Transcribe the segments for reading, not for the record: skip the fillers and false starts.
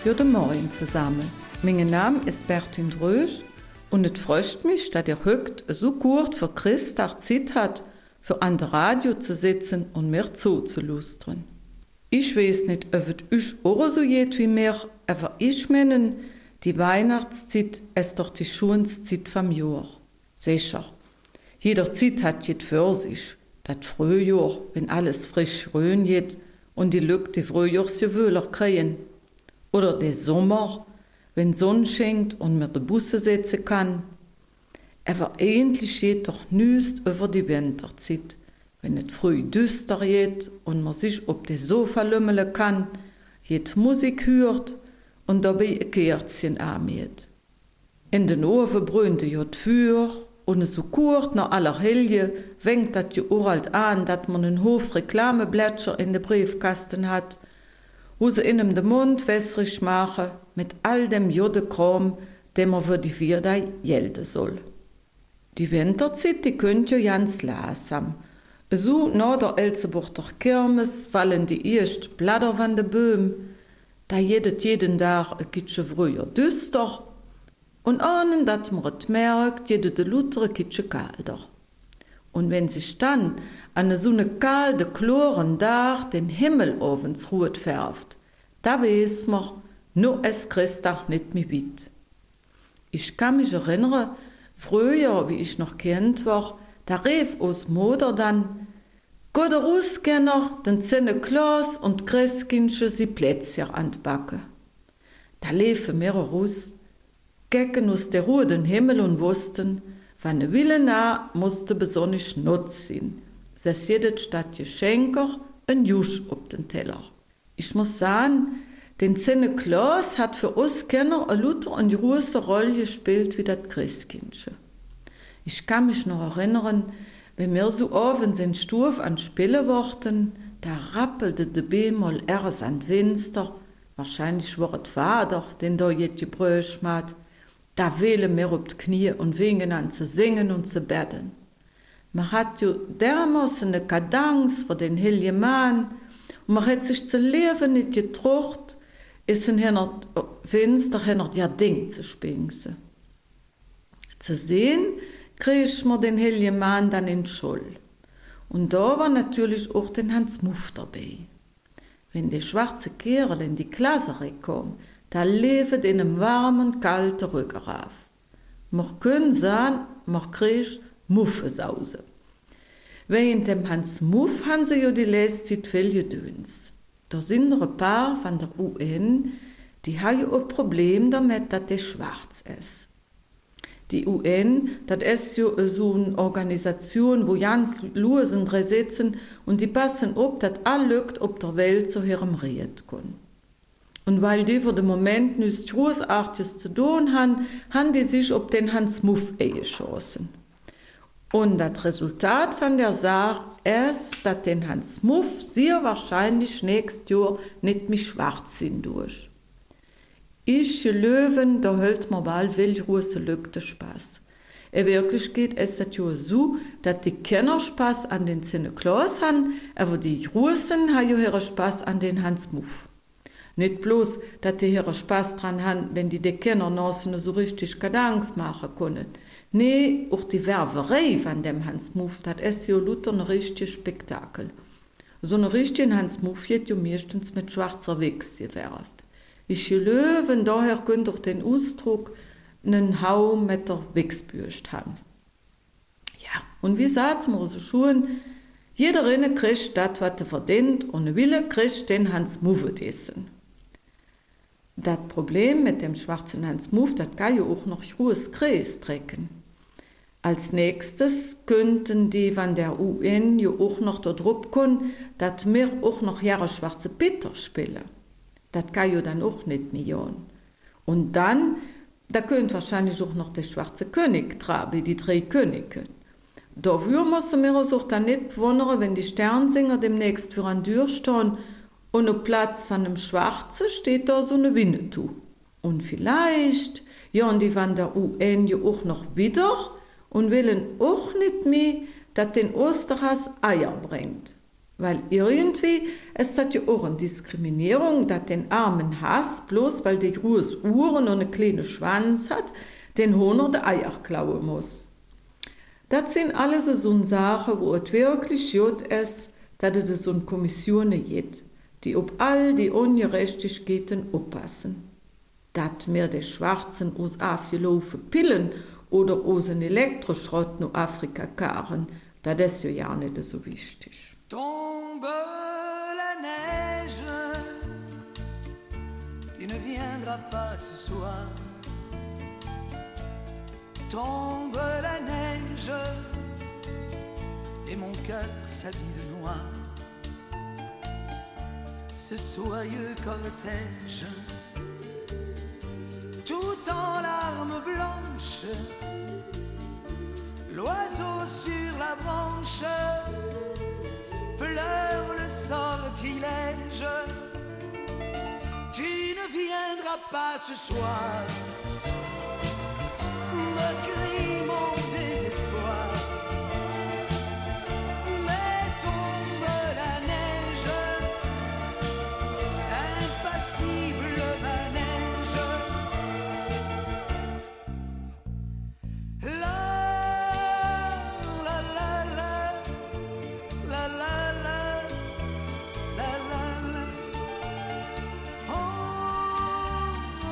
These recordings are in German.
Guten Morgen zusammen. Mein Name ist Bertin Drösch und es freut mich, dass ihr heute so kurz für Christtag Zeit hat, für an der Radio zu sitzen und mir zuzulustern. Ich weiß nicht, ob es euch auch so geht wie mir, aber ich meine, die Weihnachtszeit ist doch die schönste Zeit vom Jahr. Sicher. Jeder Zeit hat jetzt für sich. Das Frühjahr, wenn alles frisch grün geht und die Leute die Frühjahrsgewöhler kriegen. Oder der Sommer, wenn Sonne schenkt und man den Busse setzen kann. Aber eigentlich geht doch nichts über die Winterzeit, wenn es früh düster geht und man sich auf dem Sofa lümmeln kann, geht Musik hört und dabei ein Kerzchen anmäht. In den Ofen brennt ja das Feuer und so kurz nach aller Helge wenkt das ja überall an, dass man einen Hof Reklameblätter in den Briefkasten hat, wo sie ihnen den Mund wässrig machen mit all dem Jodekram, den man für die Vierde gelten soll. Die Winterzeit, die könnt ja ganz langsam. So nach der Elseburger Kirmes fallen die ersten Blätter von den Böhmen, da jeden Tag ein bisschen früher düster und ahnen, dass man es merkt, jeden Luther ein bisschen kalter. Und wenn sich dann an so einen kalten, klaren Tag den Himmel aufs Rot färbt, da weiß man, nur es Christtag nicht mehr weit. Ich kann mich erinnern, früher, wie ich noch Kind war, da rief aus Mutter dann, «Gott der Russkenner, den Zähne Klaus und Christkindchen sie Plätzchen an die Backe.» Da liefen mir raus, gecken aus der Ruhe den Himmel und wussten, wenn eine Wille nah musste besonders Nutz sein. Es jedes statt Geschenker ein Jusch auf den Teller. Ich muss sagen, den Zähne Klaus hat für uns Kinder eine Luther und große Rolle gespielt wie das Christkindchen. Ich kann mich noch erinnern, wenn wir so abends in Stuf an Spiele wollten, da rappelte der Bemol erst an Fenster, wahrscheinlich war es Vater, den da jetzt Gebrüch hat, da wählen wir auf die Knie und wingen an zu singen und zu beten. Man hat ja dermaßen eine Kadenz für den heiligen Mann und man hat sich zu leben nicht getraut, ist in hinter Fenster hinter ja Ding zu spingsen. Zu sehen, kriegt man den heiligen Mann dann in die Schule. Und da war natürlich auch den Hans Muff dabei. Wenn der schwarze Kerl in die Klasse kam, da lief in einem warmen, kalten Rücken rauf. Man können sagen, man kriegt Muffesause. Während dem Hans Muff haben sie ja die letzte Zeit viel Gedöns. Da sind ein paar von der UN, die haben ja ein Problem damit, dass der schwarz ist. Die UN, das ist ja so eine Organisation, wo ganz Losen drin sitzen und die passen auf, dass alle Leute auf der Welt zu ihrem Recht kommen. Und weil die für den Moment nichts Großartiges zu tun haben, haben die sich auf den Hans Muff eingeschossen. Und das Resultat von der Sache ist, dass den Hans Muff sehr wahrscheinlich nächstes Jahr nicht mehr schwarz sind durch. Ich Löwen, da hält man bald viel große Lücke Spaß. In Wirklichkeit ist es ja so, dass die Kinder Spaß an den Zähne Klaus haben, aber die Großen haben ja ihren Spaß an den Hans Muff. Nicht bloß, dass die ihren Spaß dran haben, wenn die Kinder noch so richtig Kadenz machen können. Nee, auch die Werberei von dem Hans Muff, das ist ja Luther ein richtiges Spektakel. So ein richtiger Hans Muff wird ja meistens mit schwarzer Wichs gewerft. Ich Löwen, daher könnt ihr den Ausdruck einen Hau mit der Wichsbürste haben. Ja, und wie sagt man so schon, jeder Rinne kriegt das, was er verdient, und ein Wille kriegt den Hans Muff dessen. Das Problem mit dem schwarzen Hans Muff, das kann ja auch noch groß Kreis trecken. Als nächstes könnten die von der UN ja auch noch da drauf kommen, dass wir auch noch Jahre schwarze Peter spielen. Das kann ja dann auch nicht mehr gehen. Und dann, da könnte wahrscheinlich auch noch der schwarze König traben, die 3 Könige. Dafür müssen wir uns auch dann nicht wundern, wenn die Sternsinger demnächst für ein Tür stehen und am Platz von einem Schwarzen steht da so eine Winnetou. Und vielleicht, ja, und die von der UN ja auch noch wieder und wollen auch nicht mehr, dass den Osterhas Eier bringt. Weil irgendwie ist das ja auch eine Diskriminierung, dass den armen Hass, bloß weil der große Uhren und einen kleinen Schwanz hat, den Hohner die Eier klauen muss. Das sind alles so Sachen, wo es wirklich gut ist, dass es so eine Kommission gibt, die auf all die Ungerechtigkeiten aufpassen. Dass wir die Schwarzen aus abgelaufenen Pillen oder aus einem Elektroschrott nach Afrika karren, das ist ja nicht so wichtig. Tombe la neige, tu ne viendras pas ce soir. Tombe la neige, et mon cœur s'habille de noir. Ce soyeux cortège, tout en larmes blanches, l'oiseau sur la branche pleure le sortilège. Tu ne viendras pas ce soir, me crie mon désespoir. Mais tombe la neige, impassible manège. La la la la la la la la la la. Oh, oh,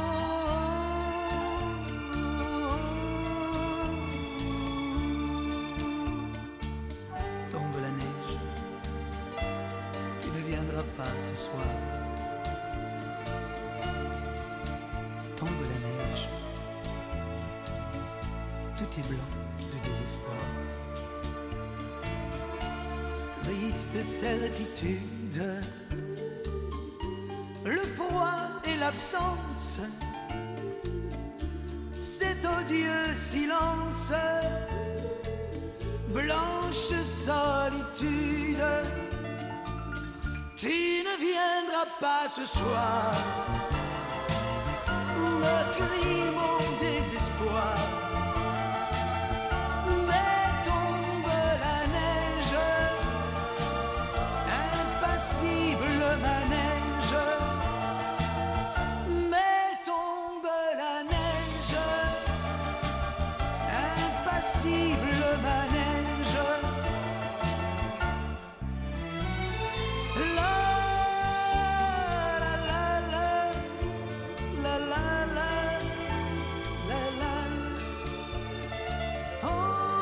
oh. Tombe la neige, tu ne viendras pas ce soir. Tombe la neige, tout est blanc de désespoir. Triste certitude, le froid et l'absence, cet odieux silence, blanche solitude. Tu ne viendras pas ce soir, me crie mon désespoir. Mais tombe la neige, impassible manège. Mais tombe la neige, impassible manège. La la la la la la la la la. Oh,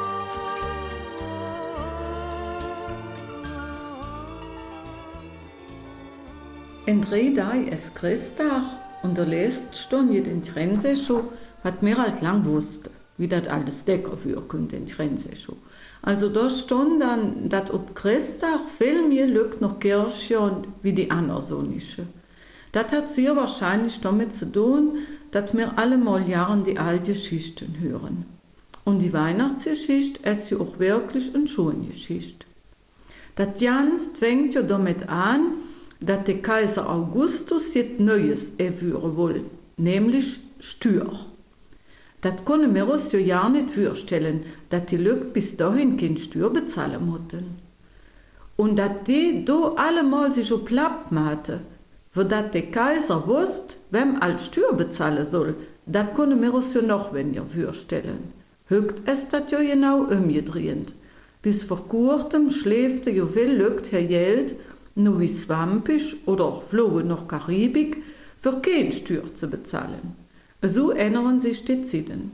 In 3 Tagen ist Christtag und der letzte Stunde in Trenseschow hat mehr als lang wusste, wie das alles decken wirkt in Trenseschow. Also da stand dann, dass ob Christtag viel mehr Glück noch Kirche wie die anderen Sonnische. Das hat sehr wahrscheinlich damit zu tun, dass wir alle mal Jahren die alten Geschichten hören. Und die Weihnachtsgeschichte ist ja auch wirklich eine schöne Geschichte. Das Ganze fängt ja damit an, dass der Kaiser Augustus jetzt Neues erführen will, nämlich Steuer. Das können wir uns ja gar nicht vorstellen, dass die Leute bis dahin keine Steuer bezahlen mussten. Und dass die da allemal sich schon platt machen, für dass der Kaiser wusste, wem als Steuer bezahlen soll, das können wir uns ja noch weniger vorstellen. Höchst ist das ja genau umgedreht. Bis vor kurzem schläfte ja viel Leute ihr Geld nur wie Swampisch oder flogen nach Karibik, für keine Steuer zu bezahlen. So ändern sich die Zeiten.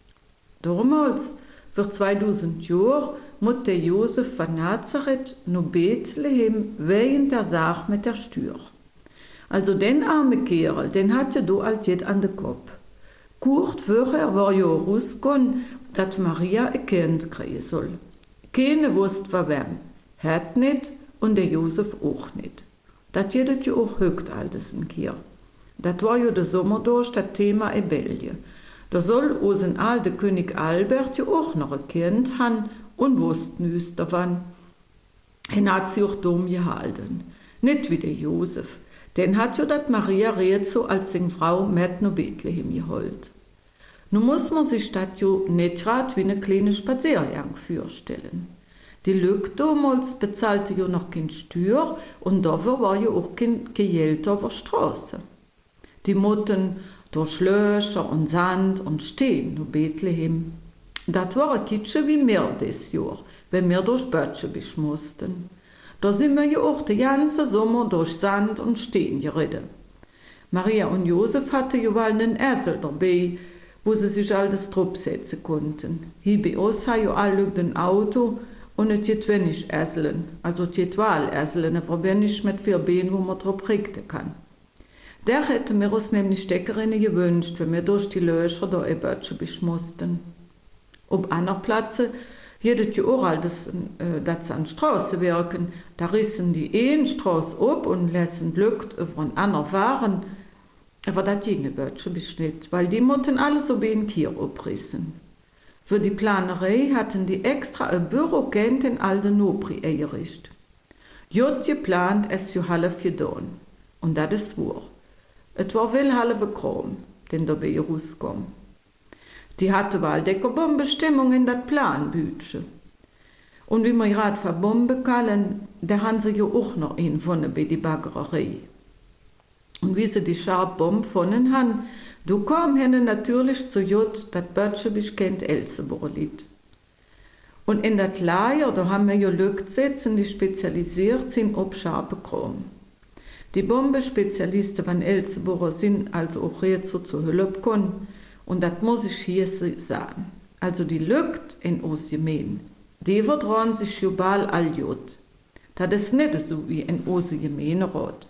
Damals, für 2000 Jahre, musste Josef von Nazareth nach Bethlehem wegen der Sache mit der Steuer. Also den armen Kerl, den hatte da alt jet an den Kopf. Kurz vorher war ja rausgekommen, dass Maria ein Kind kriegen soll. Keine wusste von wem, hat nicht und der Josef auch nicht. Das jedet ja auch höchst altes ein Kier. Das war ja der Sommer durch das Thema in Belgien. Da soll unser alter König Albert ja auch noch ein Kind haben und wusste nichts davon. Er hat sich auch dumm gehalten. Nicht wie der Josef. Den hat ja das Maria Rezo als seine Frau mit nach Bethlehem geholt. Nun muss man sich das ja nicht gerade wie eine kleine Spaziergang vorstellen. Die Leute damals bezahlte ja noch kein Steuer und dafür war ja auch kein Geld auf der Straße. Die mussten durch Löcher und Sand und Stein nach Bethlehem. Das war ein Kitsche wie mir dieses Jahr, wenn wir durch Bötschebisch mussten. Da sind wir ja auch den ganzen Sommer durch Sand und Stein geritten. Maria und Josef hatten ja wohl einen Esel dabei, wo sie sich alles drauf setzen konnten. Hier bei uns haben ja alle ein Auto und es gibt wenig Eseln, also es gibt Eseln, aber wenig mit 4 Beinen, wo man drauf richten kann. Der hätten wir uns nämlich Steckerinnen gewünscht, wenn wir durch die Löcher da ein Bötschebisch mussten. Auf anderen Plätzen jedes Jahr auch, dass sie an Straße wirken, da rissen die eine Straße ab und lassen Lügt über einen anderen fahren. Aber das ging nicht, weil die mussten alles so wie ein Kier abrissen. Für die Planerei hatten die extra ein Büro in Aldenobri eingerichtet. Jod geplant, es zu halb getan. Und das ist wahr. Es war viel halbe Kram, den dabei rauskam. Die hatte wohl decke Bombestimmung in das Planbütchen. Und wie wir gerade von Bomben kallen, da haben sie ja auch noch einen gefunden bei der Baggerei. Und wie sie die scharfe Bombe gefunden haben, da kam ihnen natürlich zu Jod, das Bötschebisch kennt Elsenborlied. Und in das Lager, da haben wir ja Leute sitzen, die spezialisiert sind auf scharfe Kram. Die Bombenspezialisten von Elsenborer sind also auch jetzt zu Hilfe gekommen. Und das muss ich hier sagen. Also die Leute in uns gemein, die vertrauen sich global all Jod. Das ist nicht so wie in unserem Gemeinderat.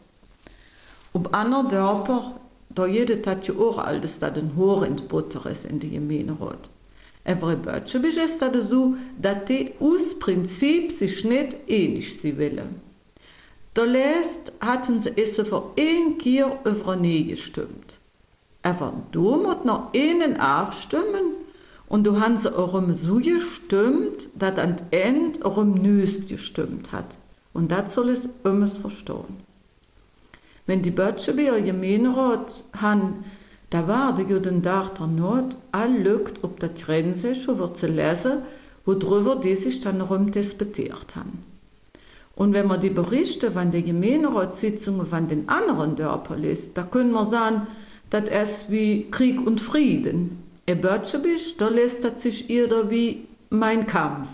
Ob anderen Dörfer, da jedes hat ja auch alles, dass ein Hoher in Butter ist in der Gemeinderat. Aber in Bötschebisch ist das so, dass die aus Prinzip sich nicht ähnlich sie wollen. Da lässt hatten sie es für ein Kier über nie gestimmt. Aber du musst noch einen abstimmen und du haben sie auch so gestimmt, dass an Ende auch Nüs gestimmt hat. Und das soll es immer verstehen. Wenn die Bötschebier Gemeinderat haben, da war die den Tag der Not all Leute auf der Grenze schon wird zu lesen, worüber die sich dann herum disputiert haben. Und wenn man die Berichte von der Gemeinderatssitzungen von den anderen Dörfern liest, da können wir sagen, das ist wie Krieg und Frieden. In Bötschebisch, da lässt das sich jeder wie Mein Kampf.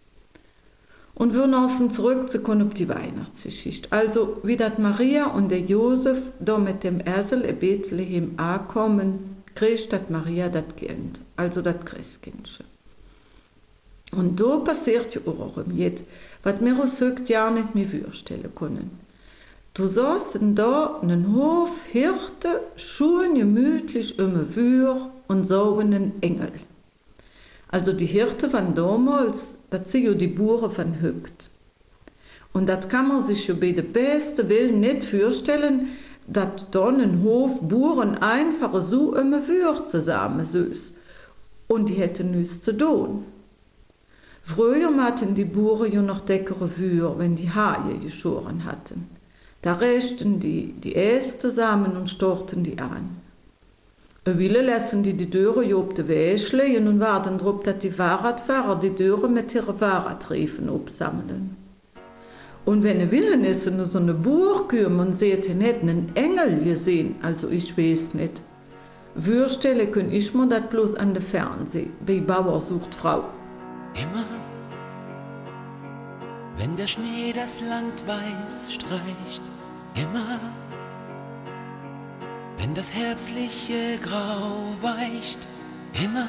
Und wir müssen zurückzukommen auf die Weihnachtsgeschichte. Also, wie das Maria und der Josef da mit dem Esel in Bethlehem ankommen, kriegt das Maria das Kind, also das Christkindchen. Und da passiert ja auch jetzt, was wir uns heute ja nicht mehr vorstellen können. Du saßen da einen Hof Hirte, schön gemütlich im Feuer und saugen einen Engel. Also die Hirte von damals, das sind ja die Bauern von heute. Und das kann man sich ja bei den besten Willen nicht vorstellen, dass da ein Hof Bauern einfach so im Feuer zusammen süß. Und die hätten nichts zu tun. Früher hatten die Bauern ja noch dickere Feuer, wenn die Haie geschoren hatten. Da rechten die Äste zusammen und storten die an. Viele lassen die Dörre ja auf den Weg legen und warten darauf, dass die Fahrradfahrer die Dörre mit ihren Fahrradreifen absammeln. Und wenn Willen ist in so eine Burg kommen und seht, ihr hätten einen Engel gesehen, also ich weiß nicht. Vorstellen kann ich mir das bloß an der Fernsehen, bei Bauer sucht Frau. Immer, wenn der Schnee das Land weiß streicht, immer, wenn das herbstliche Grau weicht, immer,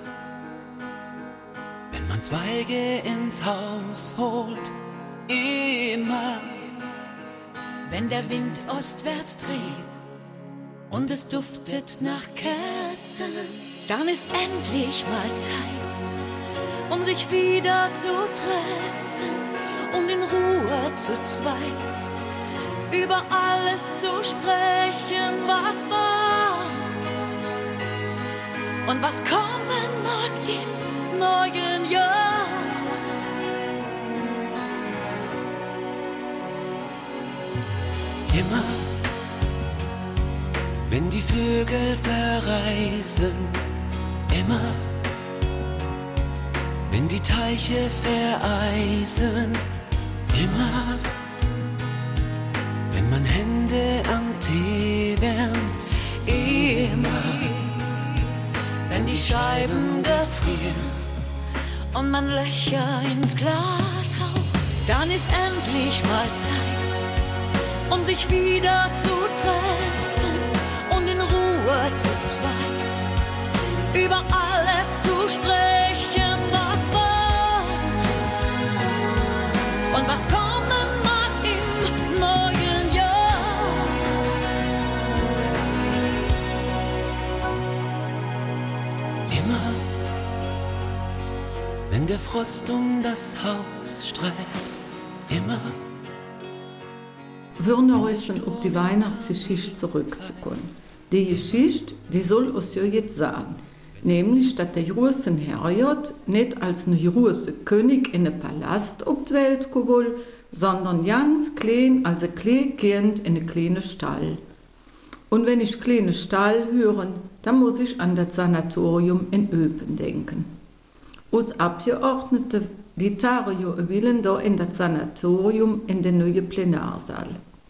wenn man Zweige ins Haus holt, immer, wenn der Wind ostwärts dreht und es duftet nach Kerzen, dann ist endlich mal Zeit, um sich wieder zu treffen und in Ruhe zu zweit über alles zu sprechen, was war und was kommen mag im neuen Jahr. Immer, wenn die Vögel verreisen, immer, wenn wenn die Teiche vereisen, immer, wenn man Hände am Tee wärmt, immer, wenn die Scheiben gefrieren und man Löcher ins Glas haut, dann ist endlich mal Zeit, um sich wieder zu treffen und in Ruhe zu zweit über alles zu sprechen, was war und was kommen mag im neuen Jahr. immer, wenn der Frost um das Haus streift, immer. Wir müssen auf die Weihnachtsgeschichte zurückzukommen. Die Geschichte, die soll uns ja jetzt sagen, nämlich, dass der große Herrgott nicht als ein großer König in einem Palast auf die Welt gekommen, sondern ganz klein, als ein kleines Kind in einem kleinen Stall. Und wenn ich kleinen Stall höre, dann muss ich an das Sanatorium in Öpen denken. Uns Abgeordnete, die Tario willen da in das Sanatorium in den neuen Plenarsaal.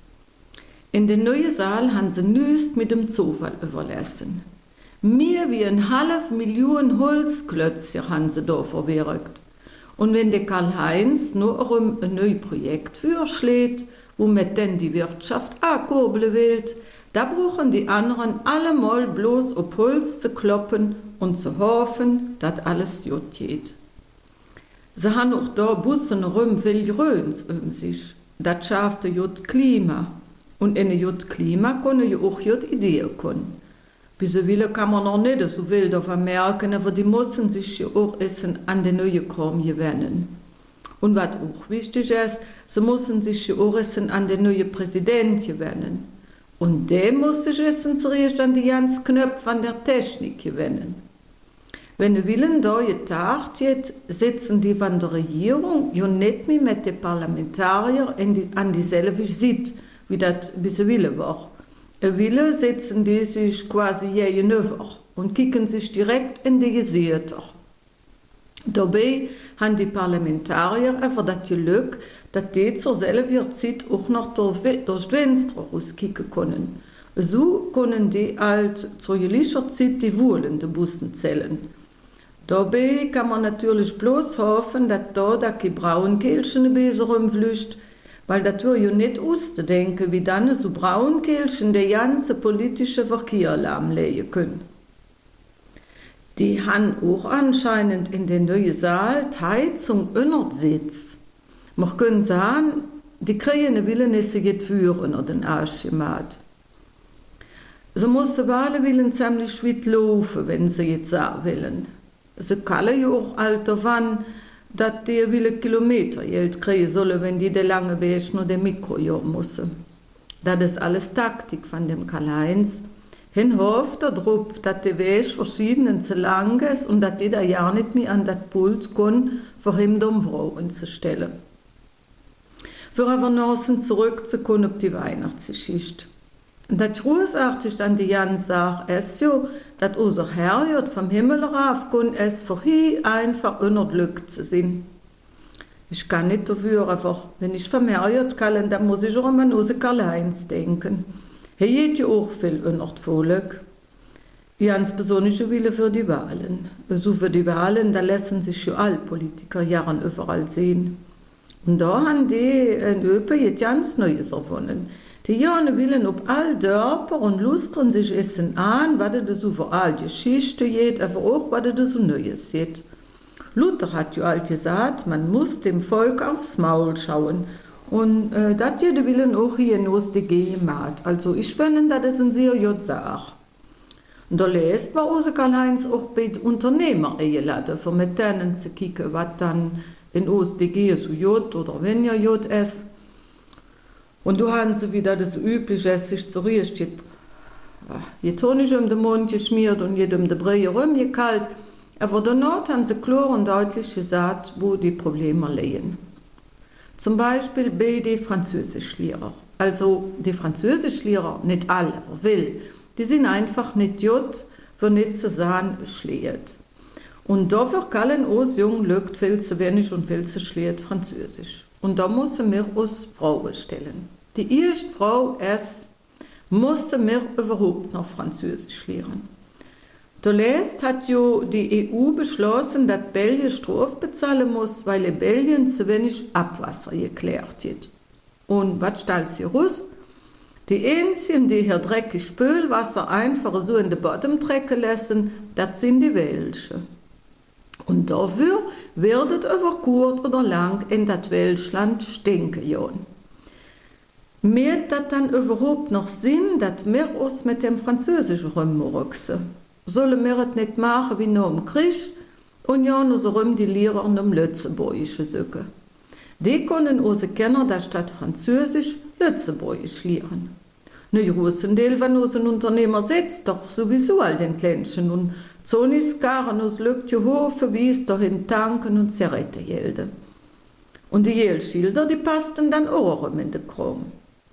In den neuen Saal haben sie nichts mit dem Zufall überlassen. Mehr wie 500.000 Holzklötzchen haben sie da verwirkt. Und wenn der Karl-Heinz nur ein neues Projekt vorschlägt, womit denn die Wirtschaft ankurbeln will, da brauchen die anderen allemal bloß auf Holz zu kloppen und zu hoffen, dass alles gut geht. Sie haben auch da Bussen rum viel Gröns um sich. Das schafft ein gutes Klima. Und in ein gutes Klima können ja auch gute Ideen kommen. Bisweilen kann man noch nicht so viel davon merken, aber die müssen sich ja auch an den neuen Kram gewöhnen. Und was auch wichtig ist, sie müssen sich ja auch an den neuen Präsidenten gewöhnen. Und der muss sich zuerst an die ganzen Knöpfe an der Technik gewöhnen. Wenn wir willen da getagt wird, sitzen die von der Regierung ja nicht mehr mit den Parlamentariern an dieselbe Seite, wie das bisweilen war. Wille sitzen die sich quasi gegenüber und kicken sich direkt in die Gesichter. Dabei haben die Parlamentarier einfach das Glück, dass die zur selben Zeit auch noch durch die Fenster rauskicken können. So können die halt zur gleichen Zeit die wohlenden Bussen zählen. Dabei kann man natürlich bloß hoffen, dass da die Braunkehlchen besser rumflücht, weil das ja nicht auszudenken, wie dann so Braunkehlchen der ganze politische Verkehr lahmlegen können. Die haben auch anscheinend in den neuen Saal die Heizung Sitz. Man kann sagen, die kriegen Willen nicht führen oder den Archimat. Sie müssen Willen ziemlich weit laufen, wenn sie jetzt sagen wollen. Sie kallen ja auch alter Wann, dass die viele Kilometer Geld kriegen sollen, wenn die den langen Weg nur den Mikro jagen müssen. Das ist alles Taktik von dem Karl-Heinz. Hin hofft er darauf, dass der Weg verschiedenen zu lang ist und dass die da ja nicht mehr an das Pult können, für ihm die Frauen zu stellen. Für aber noch zurückzukommen auf die Weihnachtsgeschichte. Das Großartigste an die ganze Sache ist ja, dass unser Herrgott vom Himmel raufkommt, es für ihn einfach unerglückt zu sein. Ich kann nicht dafür, aber wenn ich vom Herrgott kann, dann muss ich auch immer an Karl-Heinz denken. Er geht ja auch viel unter das Volk. Ganz besonders für die Wahlen. So für die Wahlen, da lassen sich ja alle Politiker Jahren überall sehen. Und da haben die in Öpe jetzt ganz Neues erfunden. Die Jahre willen ob all Dörper und lustern sich essen an, was das so für all Geschichte geht, aber auch was das so Neues geht. Luther hat ja alt gesagt, man muss dem Volk aufs Maul schauen. Und das jede willen auch hier in OSDG gemacht. Also ich finde, das ist eine sehr gute Sache. Und da lässt war unser Karl-Heinz auch bei den Unternehmern eingeladen, für mit denen zu kicken, was dann in OSDG so gut oder weniger gut ist. Und du haben sie wieder das Übliche, sich zurecht, je Honig um den Mund geschmiert und je um die Brille rumgekalt. Aber danach haben sie klar und deutlich gesagt, wo die Probleme liegen. Zum Beispiel bei den Französischlehrern. Also die Französischlehrer, nicht alle, aber will, die sind einfach nicht gut, für nicht zu sagen, schlecht. Und dafür kallen uns jung lügt viel zu wenig und viel zu schlecht Französisch. Und da müssen wir uns Frauen stellen. Die erste Frau ist, mussten wir überhaupt noch Französisch lernen. Zuletzt hat ja die EU beschlossen, dass Belgien Strafe bezahlen muss, weil in Belgien zu wenig Abwasser geklärt wird. Und was stellt sie raus? Die Einzigen, die hier dreckig Spülwasser einfach so in den Boden trecken lassen, das sind die Welschen. Und dafür wird über kurz oder lang in das Welschland stinken. Ja. Macht das dann überhaupt noch Sinn, dass wir uns mit dem Französischen rumrüchsen? Sollen wir es nicht machen wie noch im Krieg und ja nur so die Lehrer im Lützeburgischen suchen? Die können unsere Kinder da statt Französisch Lützeburgisch lernen. Ne großen Teil, wenn unser Unternehmer sitzt, doch sowieso all den Klänchen und Zoniskaren aus Lücke Hofe, wie es dahin tanken und Zigaretten gelten. Und die Gelschilder, die passten dann auch in den Kram.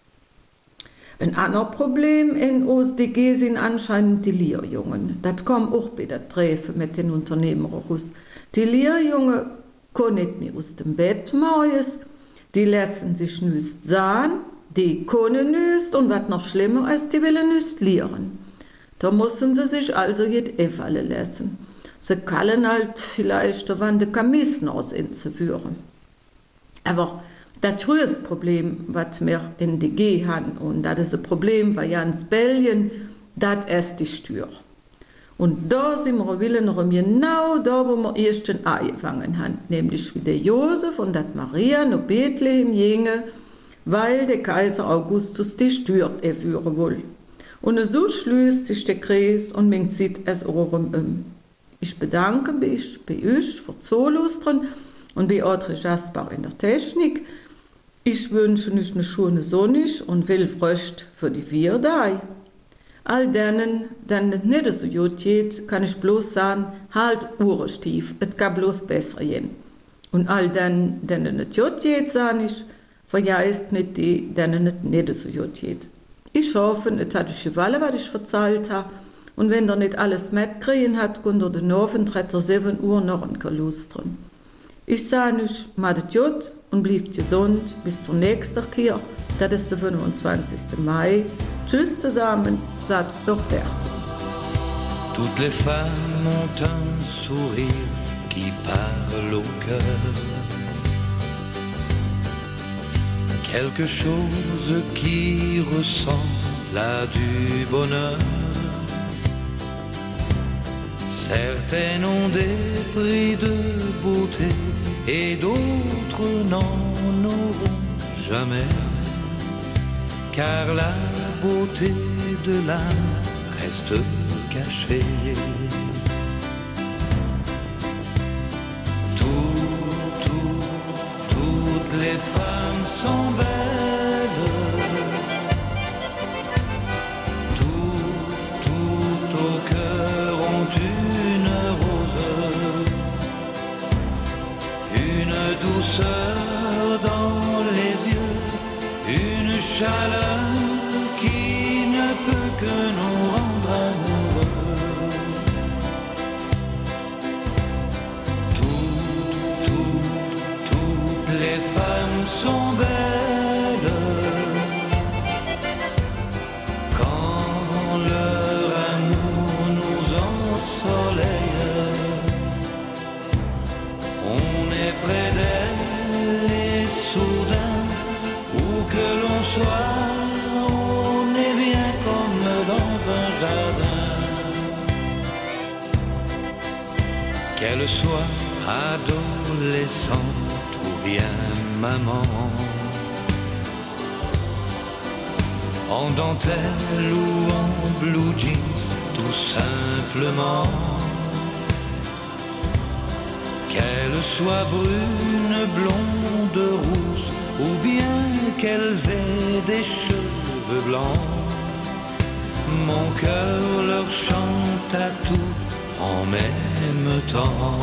Ein anderes Problem in OSDG sind anscheinend die Lehrjungen. Das kommt auch bei der Treffen mit den Unternehmern raus. Die Lehrjungen können nicht mehr aus dem Bett morgens, die lassen sich nicht sagen, die können nicht und was noch schlimmer ist, die wollen nicht lernen. Da müssen sie sich also jetzt einfallen lassen. Sie können halt vielleicht die Kamissen aus führen. Aber das größte Problem, was wir in der G haben, und das ist ein Problem bei ganz Belgien, das ist die Steuer. Und da sind wir genau da, wo wir erst angefangen haben, nämlich wie der Josef und das Maria nach Bethlehem gingen, weil der Kaiser Augustus die Steuer erführen will. Und so schließt sich der Kreis und man zieht es auch Ich bedanke mich bei euch für Zulustern und bei Audrey Jasper in der Technik. Ich wünsche euch eine schöne Sonne und viel Früchte für die Vierdei. All denen es nicht so gut geht, kann ich bloß sagen, halt Uhrestief, es kann bloß besser gehen. Und all denen es gut geht, sage ich, vergeist nicht die, denen es nicht so gut geht. Ich hoffe, es hat euch gefallen, was ich erzählt habe. Und wenn ihr nicht alles mitgekriegt habt, könnt ihr den Abend 7 Uhr noch lustern. Ich sage euch, macht es gut und bleibt gesund. Bis zur nächsten Kehr. Das ist der 25. Mai. Tschüss zusammen, sagt Berthe. Toutes les femmes ont un sourire qui parle au cœur. Quelque chose qui ressemble à du bonheur. Certaines ont des prix de beauté et d'autres n'en auront jamais. Car la beauté de l'âme reste cachée. Toutes les femmes sont belles. Tout au cœur ont une rose, une douceur dans les yeux, une chaleur qui ne peut que nous rendre amoureux. Toutes les femmes sont belles quand leur amour nous ensoleille. On est près d'elles et soudain, où que l'on soit, on est bien comme dans un jardin. Qu'elle soit adolescente ou bien maman, en dentelle ou en blue jeans, tout simplement. Qu'elle soit brune, blonde, rousse, ou bien qu'elles aient des cheveux blancs, mon cœur leur chante à tout en même temps.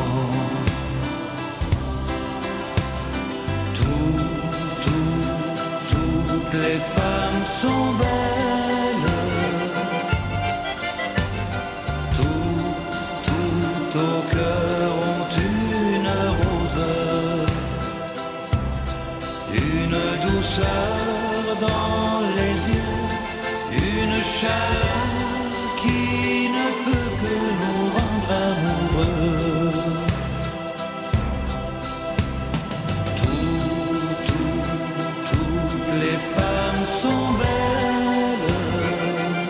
Toutes les femmes sont belles. Tout au cœur une douceur dans les yeux, une chaleur qui ne peut que nous rendre amoureux. Toutes les femmes sont belles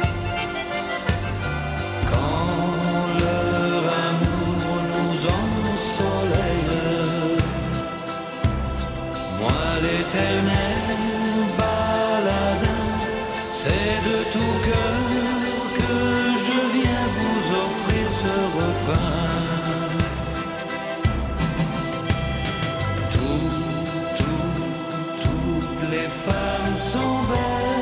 quand leur amour nous ensoleille. Moi l'éternel baladin, c'est de tout cœur que je viens vous offrir ce refrain. Toutes les femmes sont belles